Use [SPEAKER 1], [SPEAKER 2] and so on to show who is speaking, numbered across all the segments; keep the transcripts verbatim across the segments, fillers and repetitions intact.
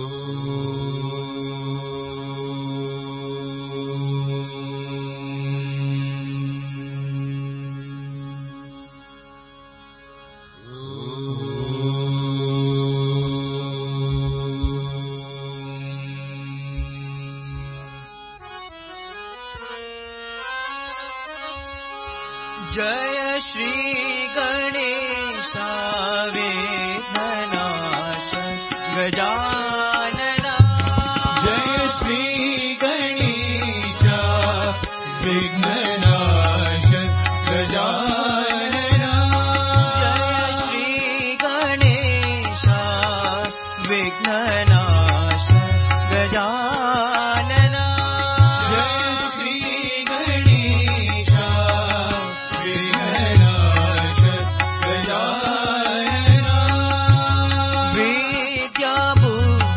[SPEAKER 1] जय श्री गणेशा विघ्ननाश गजानना
[SPEAKER 2] जय श्री गणेशा विघ्ननाश गजानना
[SPEAKER 1] जय श्री गणेशा विघ्ननाश गजानना विद्या बुद्धि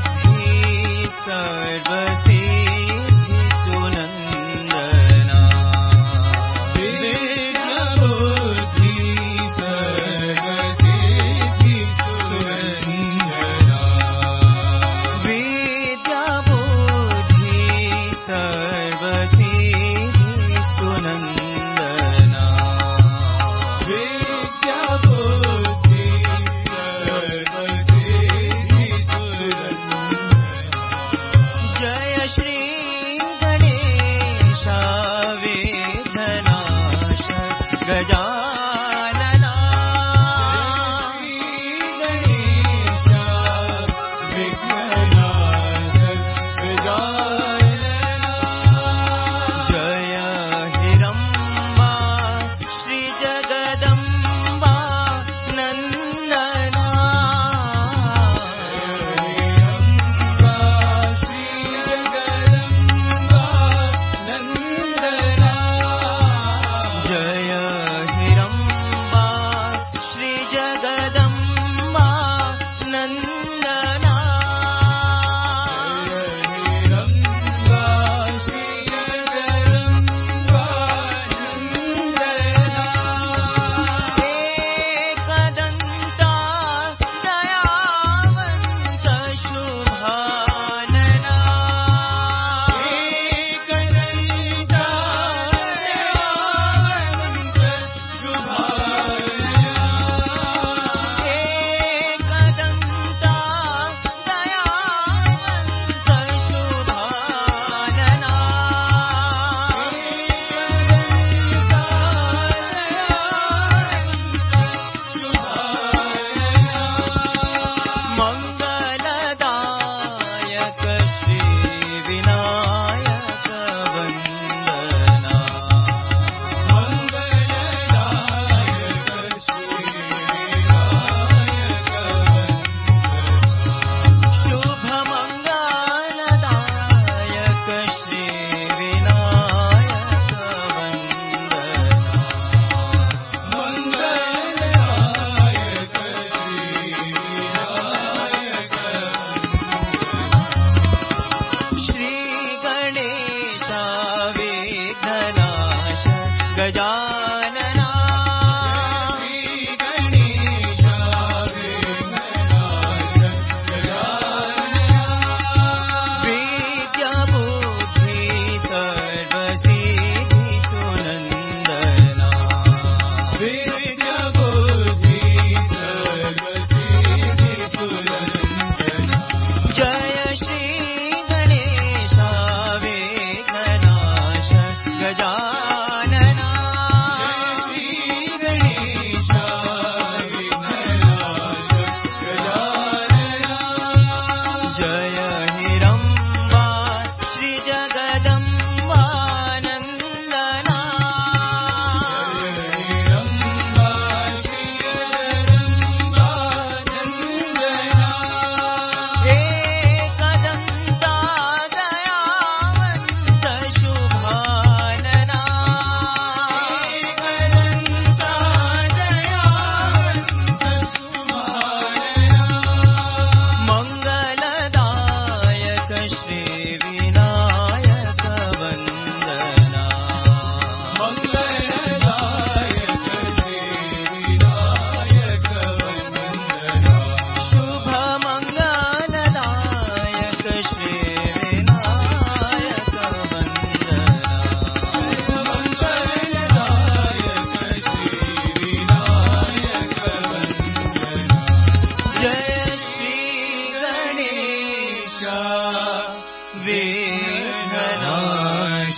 [SPEAKER 1] विघ्ननाश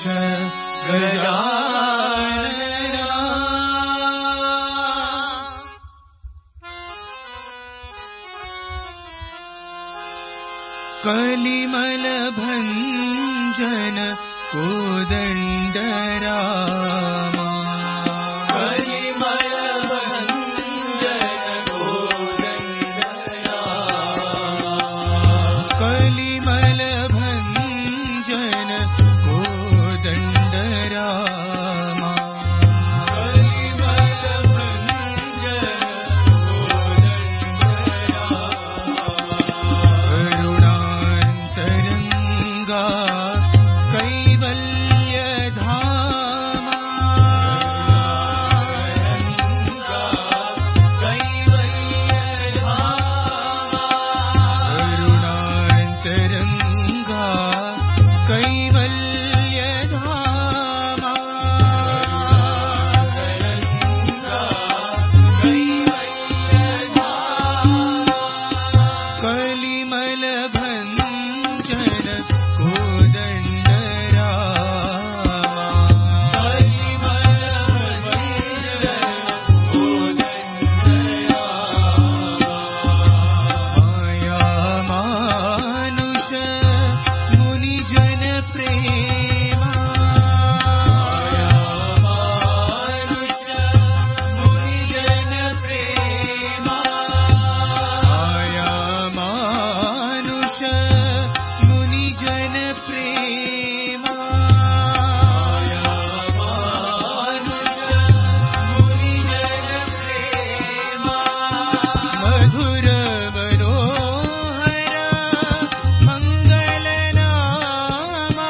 [SPEAKER 1] गजानना
[SPEAKER 2] कलिमल भंजन कोदंड रामा
[SPEAKER 1] कलिमल भंजन कोदंड रामा
[SPEAKER 2] कलिमल भंजन कोदंड रामा
[SPEAKER 1] कलिमल भंजन कोदंड
[SPEAKER 2] करुणांतरंगा कैवल्य धामा करुणांतरंगा कैवल्य धामा कलिमल भंजन कोदंड रामा माया मानुष मुनिजन प्रेमा माया मानुष मुनिजन प्रेमा मधुर मनोहर मंगल नामा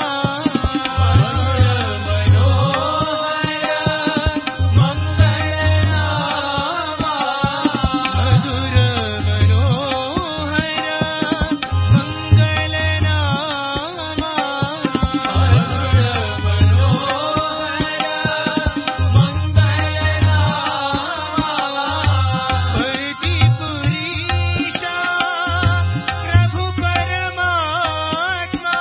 [SPEAKER 2] मधुर मनोहर मंगल नामा पति पुरीशा प्रभु परमात्मा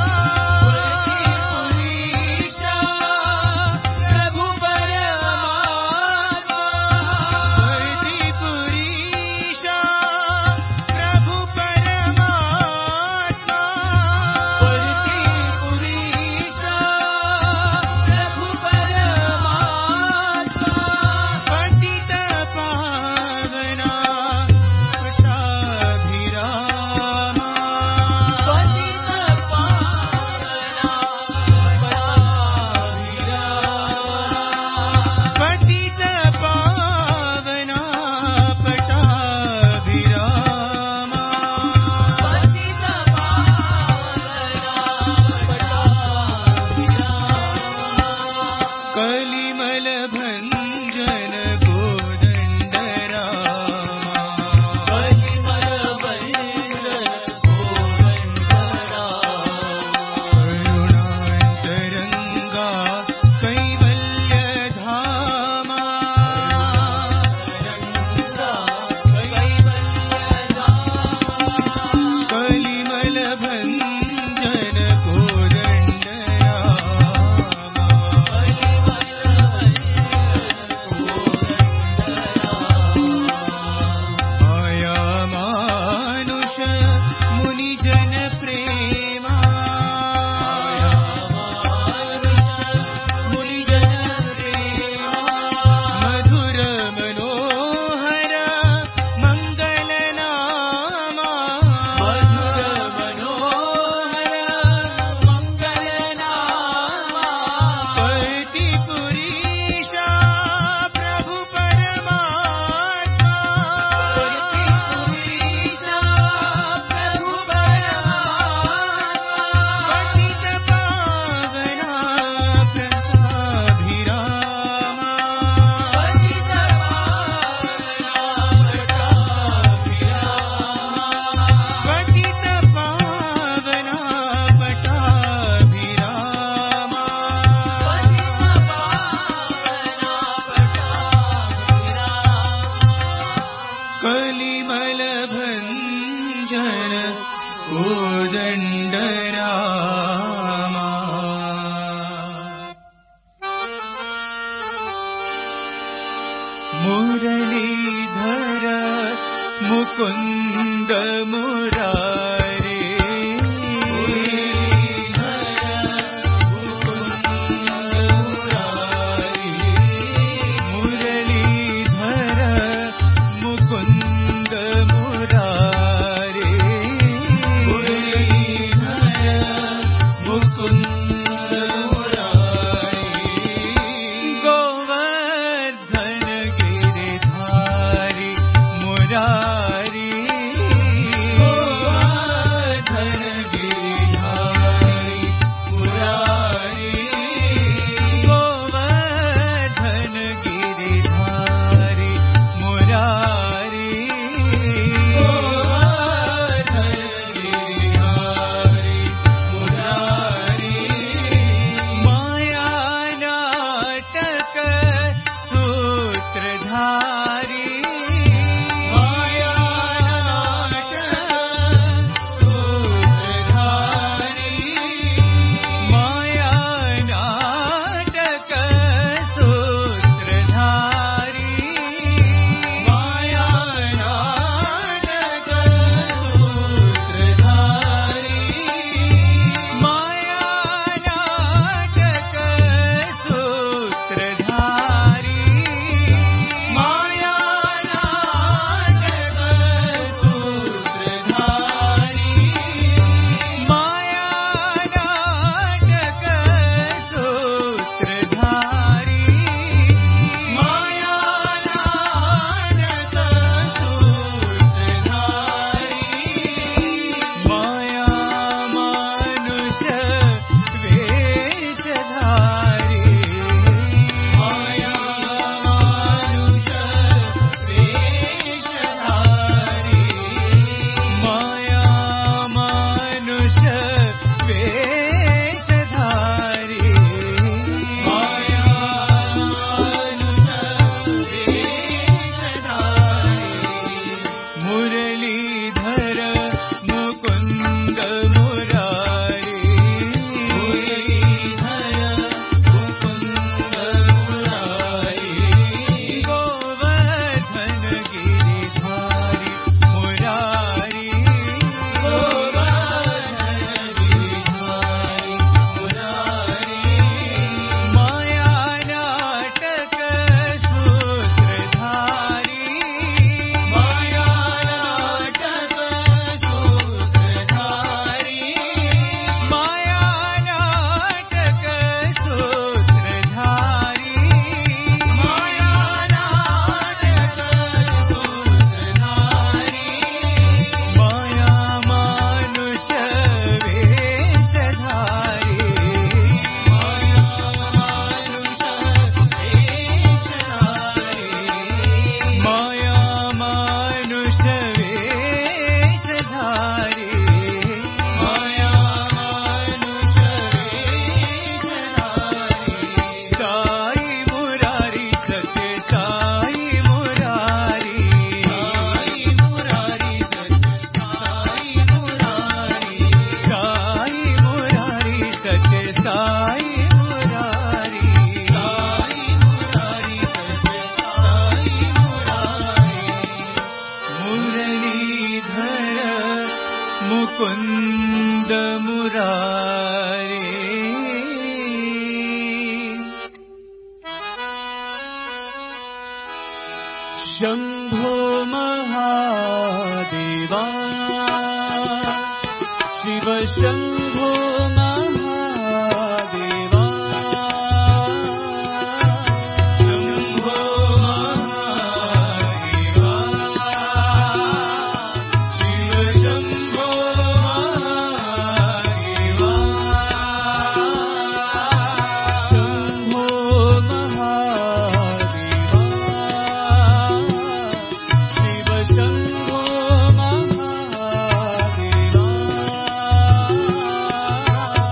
[SPEAKER 2] पति पुरीशा प्रभु परमात्मा पतित पावना पटाभिरामा पतित पावना पटाभिरामा कलिमल भंजन कोदंड रामा करुणांतरंगा कैवल्य धामा कलिमल भंजन कोदंड रामा माया मानुष मुनिजन प्रेमा मधुर मनोहर मंगल नामा पति पुरीशा प्रभु परमात्मा कोदण्ड रामा मुरलीधर मुकुन्द मुरारे मुरलीधर मुकुन्द मुरारे मुकुन्द मुरारे गोवर्धन गिरिधारी मुरारी गोवर्धन गिरिधारी मुरारी गोवर्धन गिरिधारी मुरारी गोवर्धन गिरिधारी मुरारी माया नाटक सूत्रधारी माया नाटक सूत्रधारी माया नाटक सूत्रधारी माया नाटक सूत्रधारी माया नाटक सूत्रधारी माया नाटक सूत्रधारी माया नाटक सूत्रधारी माया नाटक सूत्रधारी माया मानुष वेशधारी माया मानुष वेशधारी माया मानुष वेशधारी माया मानुष वेशधारी मुरलीधर मुकुन्द मुरारी मुरलीधर मुकुन्द मुरारी गोवर्धन गिरिधारी मुरारी गोवर्धन गिरिधारी मुरारी माया नाटक सूत्रधारी माया नाटक सूत्रधारी माया नाटक सूत्रधारी माया नाटक सूत्रधारी माया मानुष वेशधारी माया मानुष वेशधारी माया मानुष वेशधारी माया मानुष वेशधारी साई मुरारी सत्य साई मुरारी साई मुरारी सत्य साई मुरारी साई मुरारी सत्य साई मुरारी साई मुरारी सत्य साई मुरारी मुरलीधर मुकुन्द मुरारी शम्भो महादेवा शिव शम्भो महादेवा शम्भो महादेवा शिव शम्भो महादेवा शम्भो महादेवा शिव शम्भो महादेवा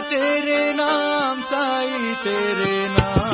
[SPEAKER 1] तेरे नाम साई तेरे नाम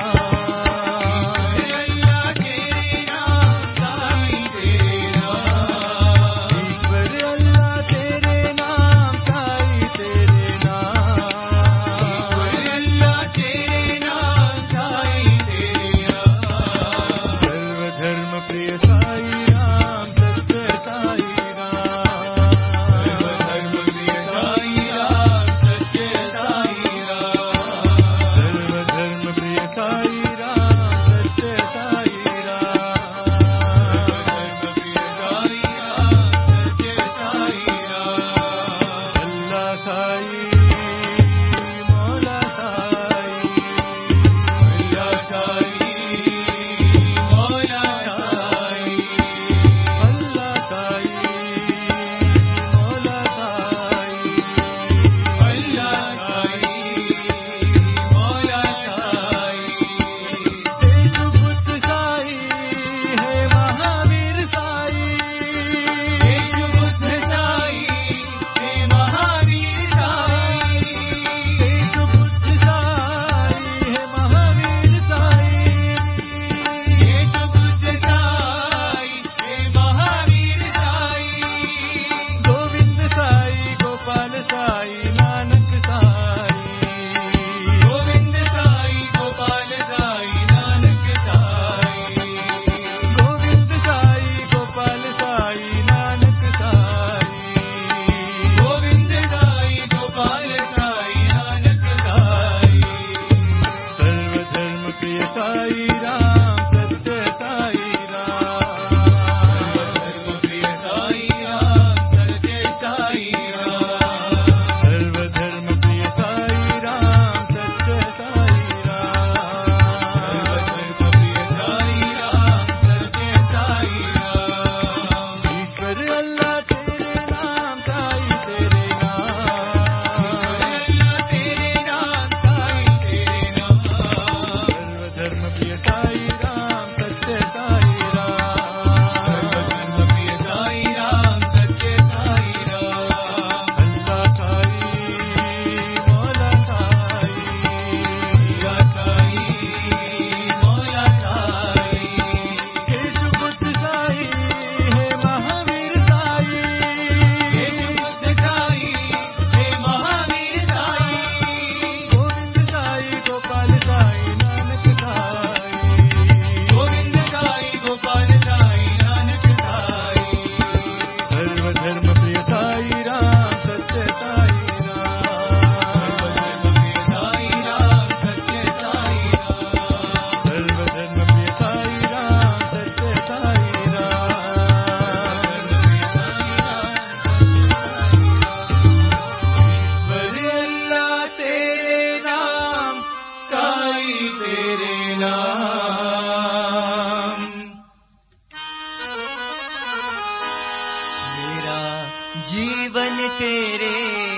[SPEAKER 2] जीवन तेरे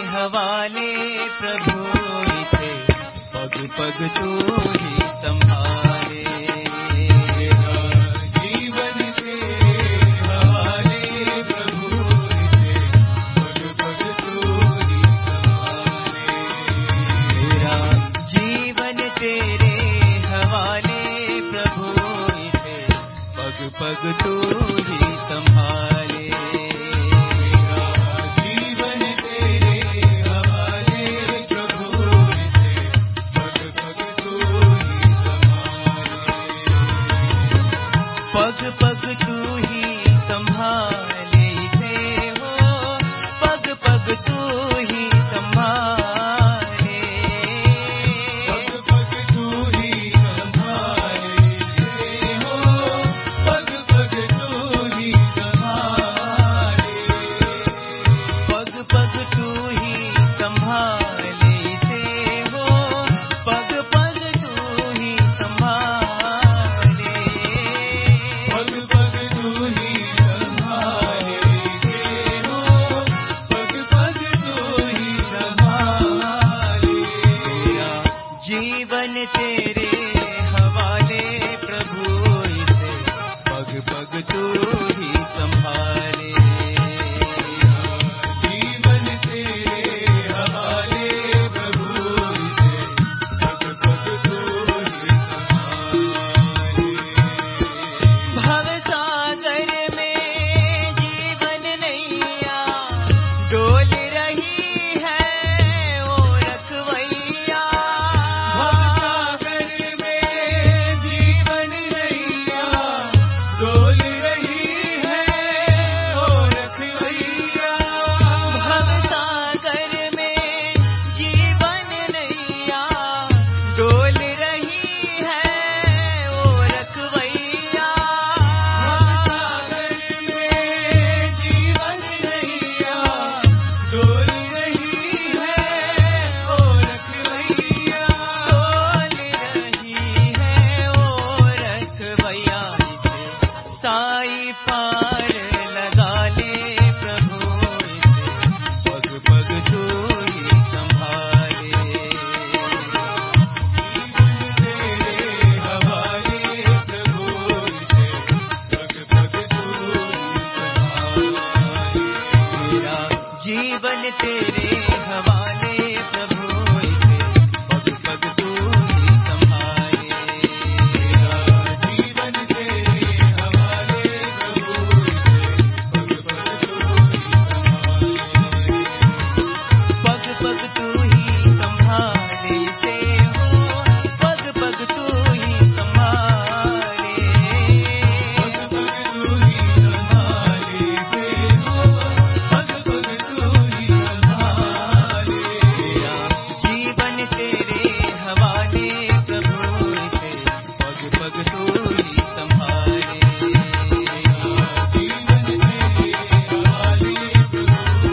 [SPEAKER 2] हवाले प्रभु इसे पग पग तू ही संभाले। मेरा जीवन तेरे हवाले प्रभु इसे पग पग तू ही संभाले। मेरा जीवन तेरे हवाले प्रभु इसे पग पग तू ही संभाले। जीवन तेरे हवाले प्रभु इसे पग पग तू ही तेरे हवाले प्रभु इसे पग पग तू ही संभाले।
[SPEAKER 1] मेरा जीवन तेरे हवाले प्रभु इसे पग पग तू ही संभाले।
[SPEAKER 2] पग पग तू ही संभाले इसे हो पग पग तू ही संभाले।
[SPEAKER 1] मेरा जीवन तेरे हवाले प्रभु इसे पग पग तू ही संभाले।
[SPEAKER 2] जीवन तेरे हवाले प्रभु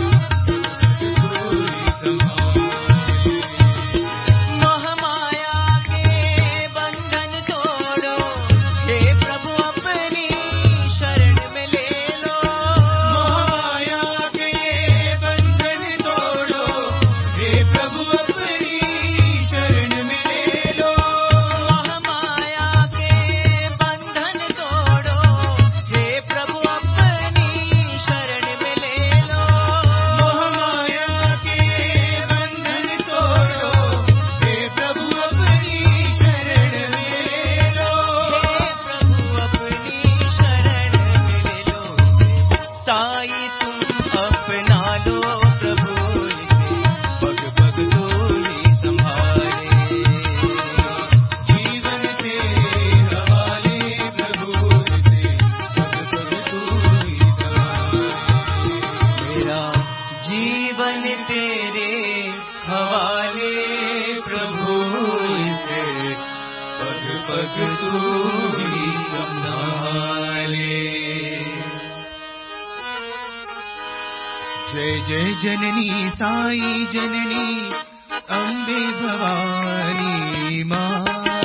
[SPEAKER 2] महामाया के बंधन तोड़ो हे प्रभु अपनी शरण में ले लो।
[SPEAKER 1] महामाया के बंधन तोड़ो हे प्रभु अपनी शरण में ले लो।
[SPEAKER 2] महामाया के बंधन तोड़ो हे प्रभु अपनी शरण में ले लो।
[SPEAKER 1] महामाया के बंधन तोड़ो हे प्रभु अपनी शरण में ले लो।
[SPEAKER 2] हे प्रभु अपनी शरण में ले लो। साई तुम अपना लो प्रभु इसे पग पग तू ही संभाले।
[SPEAKER 1] जीवन तेरे हवाले प्रभु इसे पग पग तू ही संभाले।
[SPEAKER 2] मेरा जीवन तेरे हवाले प्रभु इसे
[SPEAKER 1] पग पग तू ही संभाले। जय जय जननी साई जननी अम्बे भवानी माँ।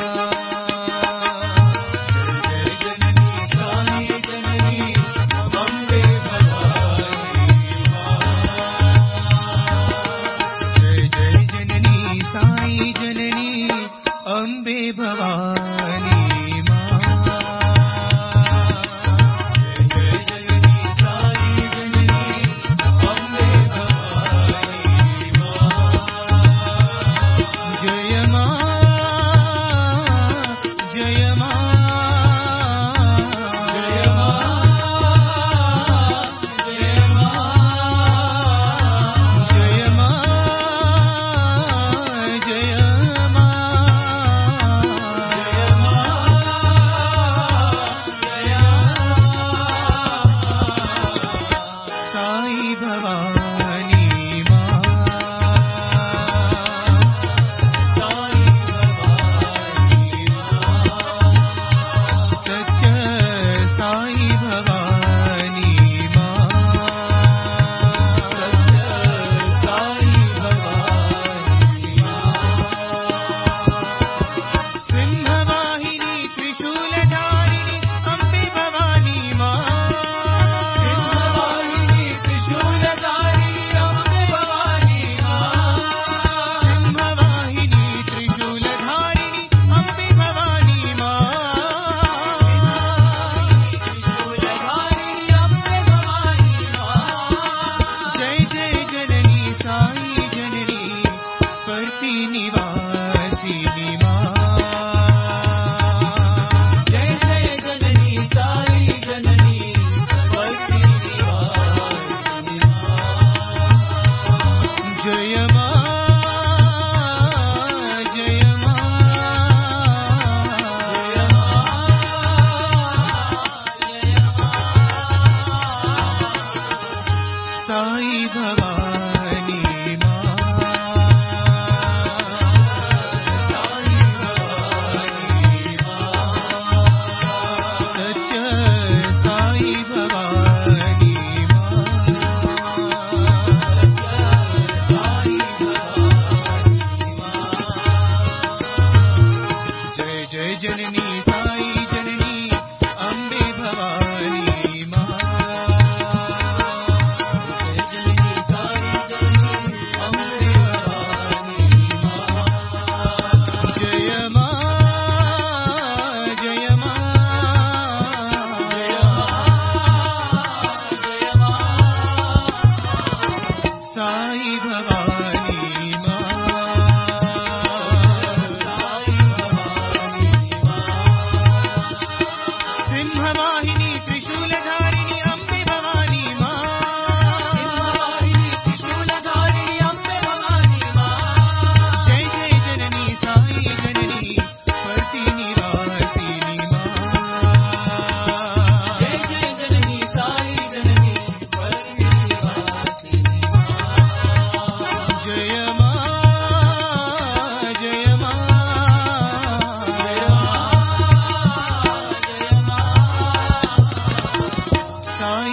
[SPEAKER 1] जय जननी साई जननी अम्बे भवानी माँ। जय जय जननी साई जननी अम्बे भवानी माँ। जय जय जननी साई जननी अम्बे भवानी माँ। जय माँ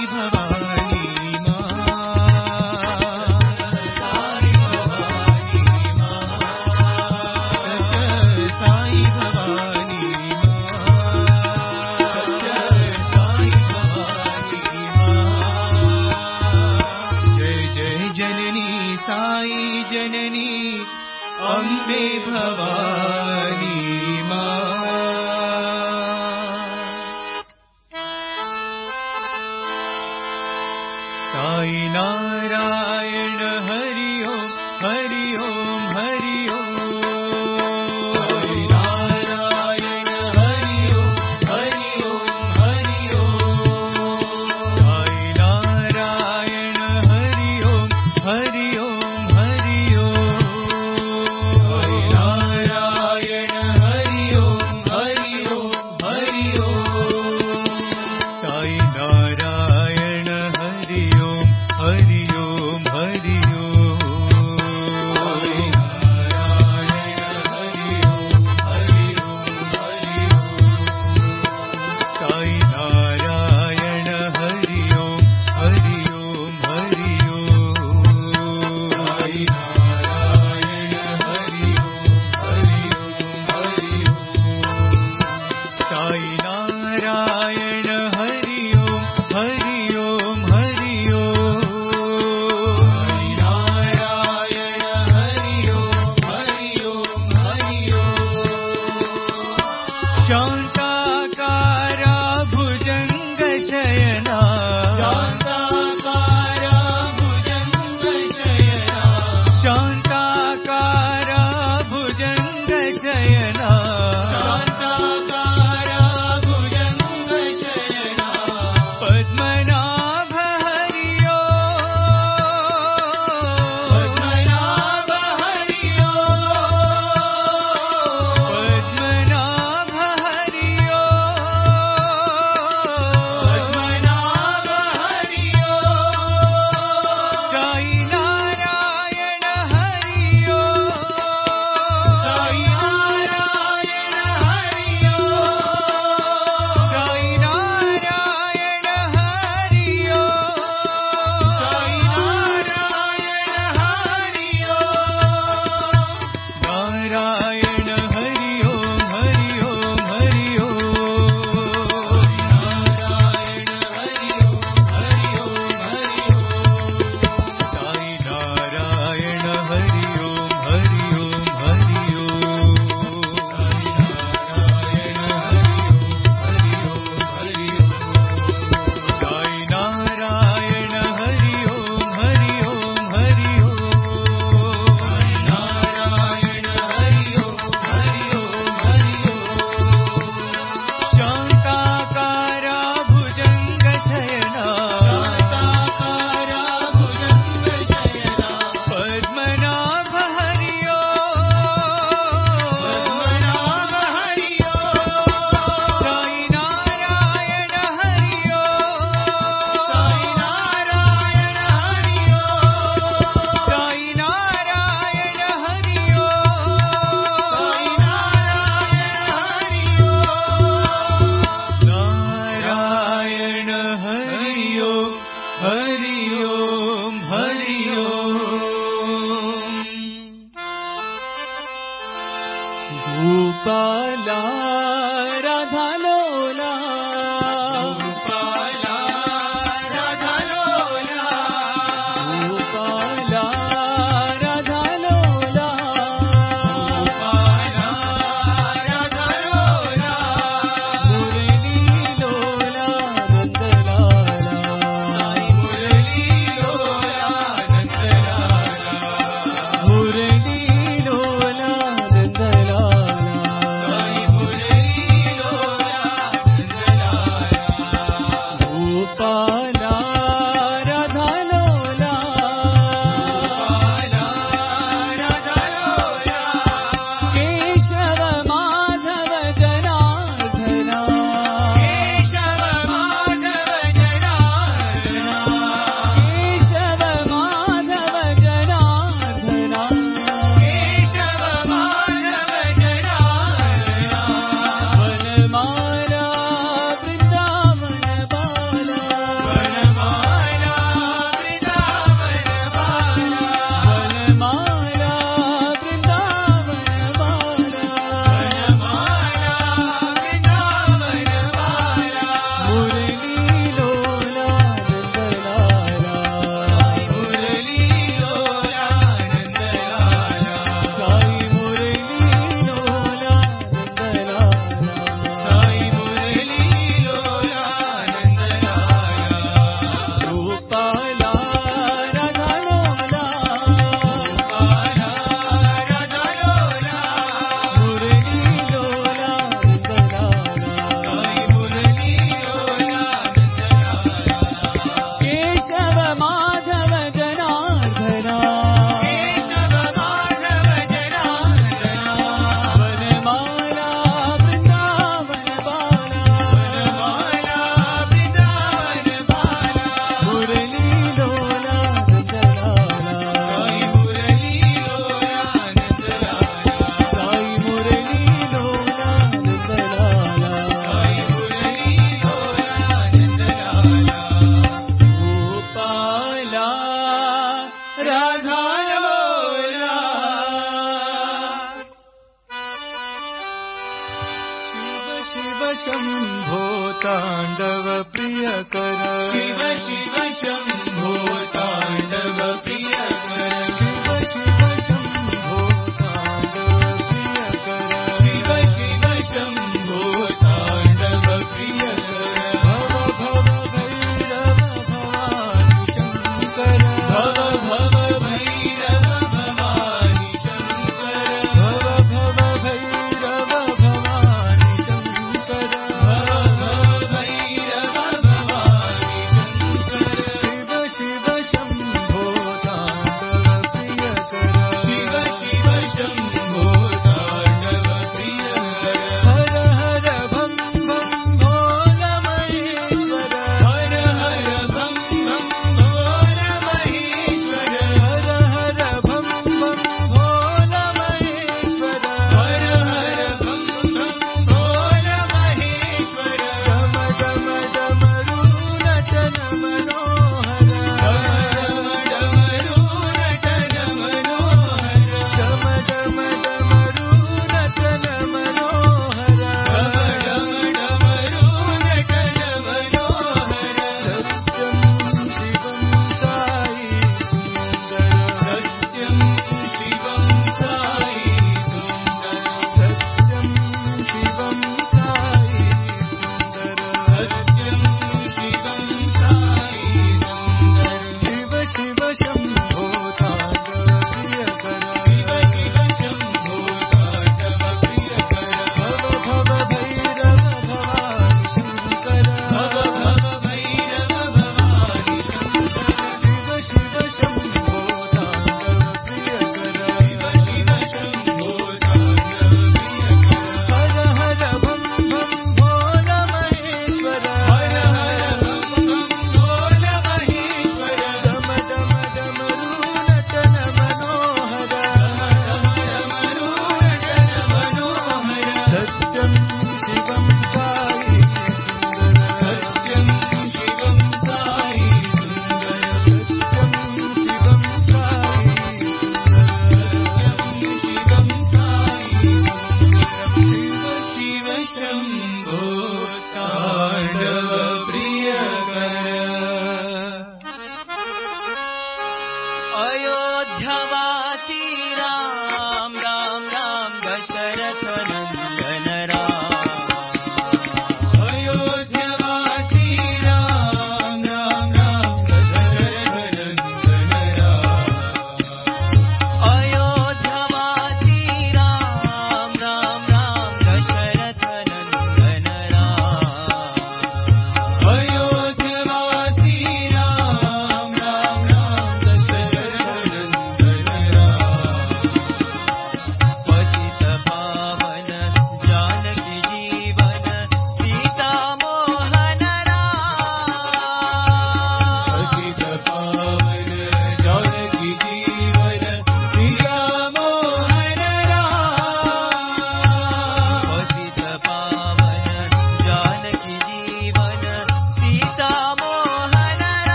[SPEAKER 2] वनमाला वृंदावन बाला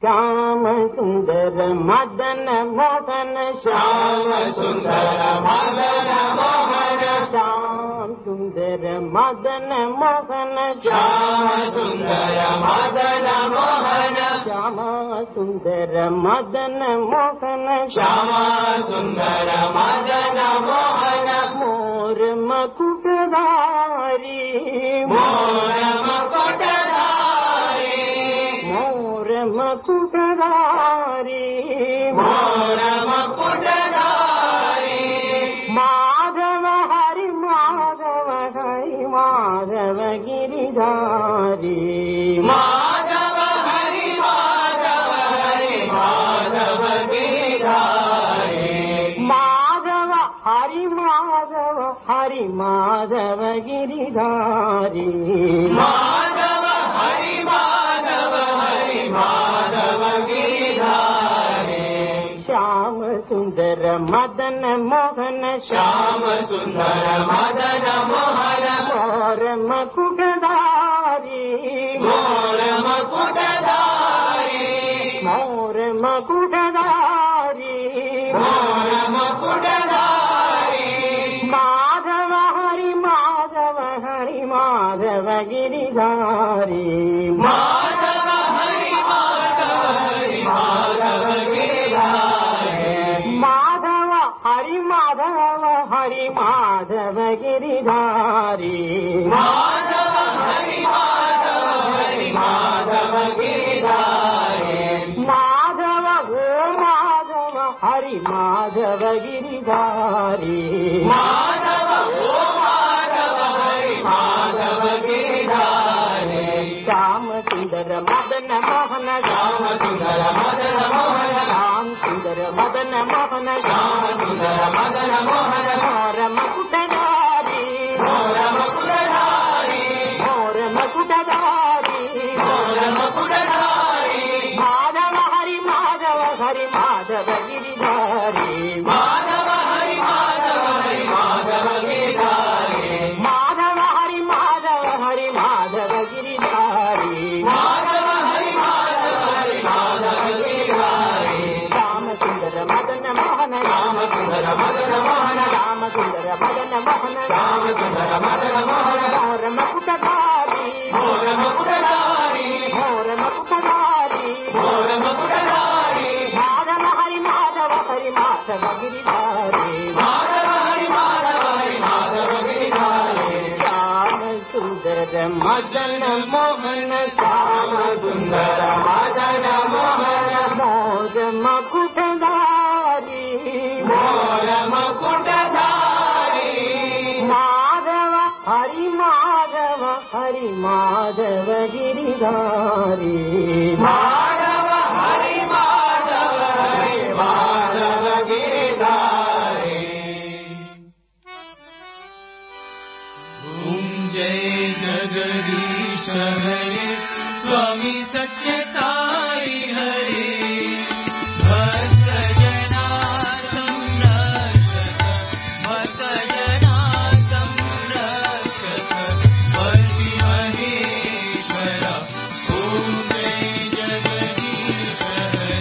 [SPEAKER 3] श्याम सुंदर मदन मोहन श्याम सुंदर मदन मोहन श्याम सुंदर मदन मोहन श्याम सुंदर मदन मोहन श्याम सुंदर मदन मोहन श्याम सुंदर मदन मोहन मोर मकुटधारी मोर मकुटधारी मोर मकुटधारी मोर मकुटधारी माधव हरि माधव हरि माधव गिरिधारी माधव हरि माधव हरि माधव गिरिधारी माधव हरि माधव हरि माधव गिरिधारी माधव हरि माधव हरि माधव गिरिधारी श्याम सुंदर मदन मोहन श्याम सुंदर मदन मोहन मोर मकुटधारी मोर मकुटधारी मोर मकुटधारी मोर मकुटधारी माधव हरि माधव हरि माधव गिरिधारी माधव हरि माधव हरि माधव गिरिधारी माधव हरि माधव हरि माधव गिरिधारी माधव हरि माधव हरि माधव गिरिधारी माधव गो माधव हरि माधव गिरिधारी माधव गो माधव हरि माधव गिरिधारी श्याम सुंदर मदन मोहन श्याम सुंदर मदन मोहन श्याम सुंदर मदन मोहन श्याम सुंदर मदन मोहन मोर मकुटधारी मोर मकुटधारी मोर मकुटधारी मोर मकुटधारी माधव हरि माधव हरि माधव गिरिधारी माधव हरि माधव हरि माधव गिरिधारी माधव हरि माधव हरि माधव गिरिधारी माधव हरि माधव हरि माधव गिरिधारी श्याम सुंदर मदन मोहन श्याम सुंदर मदन मोहन श्याम सुंदर मदन मोहन श्याम सुंदर मदन मोहन मोर मकुटधारी मोर मकुटधारी मोर मकुटधारी मोर मकुटधारी माधव हरि माधव हरि माधव गिरिधारी माधव हरि माधव हरि माधव गिरिधारी श्याम सुंदर मदन मोहन श्याम सुंदर मदन मोहन मोर मकुटधारी मोर मकुटधारी माधव हरि माधव हरि माधव गिरिधारी माधव हरि माधव हरि माधव गिरिधारी
[SPEAKER 1] ओम जय जगदीश हरे स्वामी सत्य साई हरे भक्त जना संरक्षक भक्त जना संरक्षक वर्षि महेश्वर ओम जय जगदीश हरे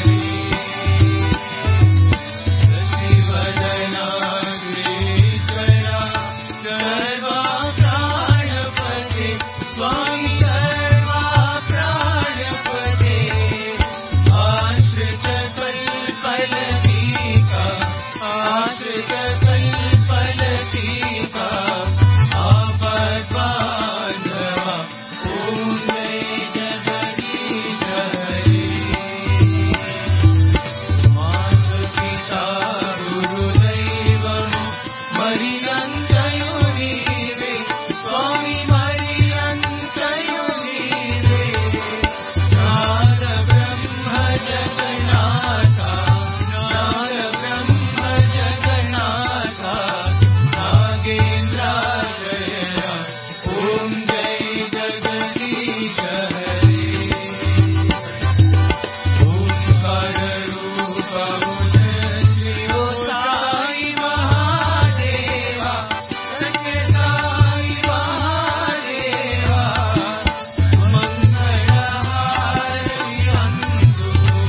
[SPEAKER 1] शिवदना श्रीकरा सर्वा प्राणपते स्वामी सर्वा प्राणपते आश्रित कल्पलतिका आश्रित कल्पलतिका आपद्बान्धवा ओम जय जगदीश हरे माता पिता गुरुदैवं मरियन्तयो नीवे स्वामी मरियन्तयो नीवे नाद ब्रह्म जगन्नाथा नाद ब्रह्म जगन्नाथा नागेन्द्राश्रया ओम जय जगदीश हरे ओंकार रूप श्री ओ साई महादेवा सत्य साई महादेवा मंगल हारति अंतु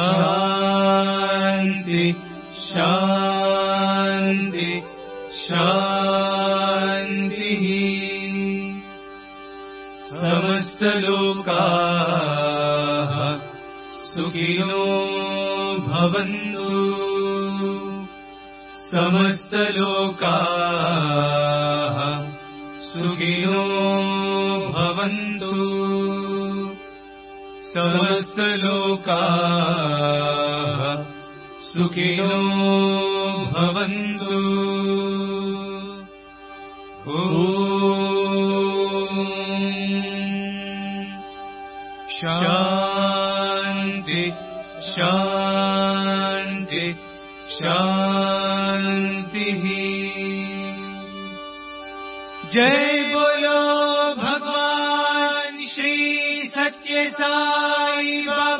[SPEAKER 1] शान्ति शान्ति शान्तिः समस्तलोकाः सुखिनो भवन्तु समस्तलोकाः सुखिनो भवन्तु समस्तलोकाः सुखिनो भवन्तु ॐ शान्ति शान्ति शान्तिः जय बोलो भगवान श्री सत्य साई बाबा